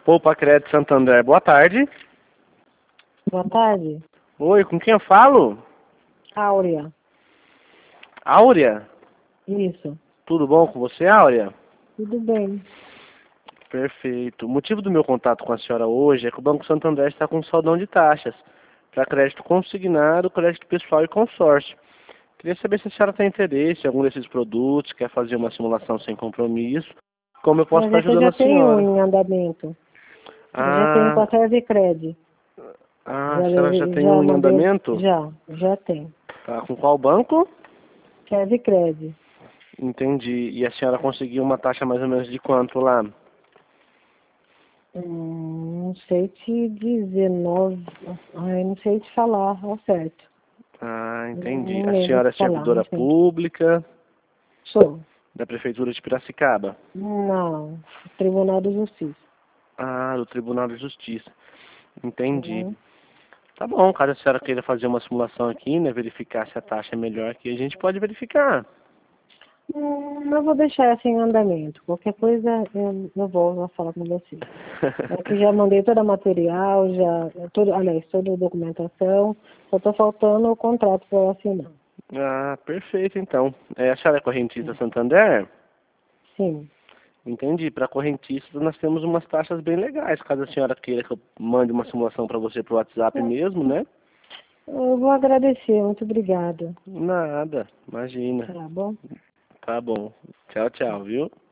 Poupa Crédito Santander, boa tarde. Boa tarde. Oi, com quem eu falo? Áurea. Áurea? Isso. Tudo bom com você, Áurea? Tudo bem. Perfeito. O motivo do meu contato com a senhora hoje é que o Banco Santander está com saldão de taxas para crédito consignado, crédito pessoal e consórcio. Queria saber se a senhora tem interesse em algum desses produtos, quer fazer uma simulação sem compromisso, como eu posso Mas estar é que eu ajudando já a tenho um senhora. em andamento. Eu já tenho com Ah, a Servicred. a Já, senhora já tem já um em mandei. andamento? Já tem. Tá, com qual banco? Servicred. Entendi. E a senhora conseguiu uma taxa mais ou menos de quanto lá? Não sei te dizer, não sei te falar ao certo. Ah, entendi. Não A lembro senhora é te falar, não servidora sei. pública Sou. da Prefeitura de Piracicaba? Não. Tribunal de Justiça. Ah, do Tribunal de Justiça. Entendi. Uhum. Tá bom, caso a senhora queira fazer uma simulação aqui, né, verificar se a taxa é melhor aqui, a gente pode verificar. Não vou deixar assim em andamento. Qualquer coisa eu volto a falar com você. É que já mandei todo o material, toda a documentação, só está faltando o contrato para eu assinar. Ah, perfeito, então. A senhora é correntista Santander? Sim. Entendi. Para correntista nós temos umas taxas bem legais, caso a senhora queira que eu mande uma simulação para você pro WhatsApp mesmo, né? Eu vou agradecer, muito obrigada. Nada, imagina. Tá bom? Tá bom. Tchau, tchau, viu?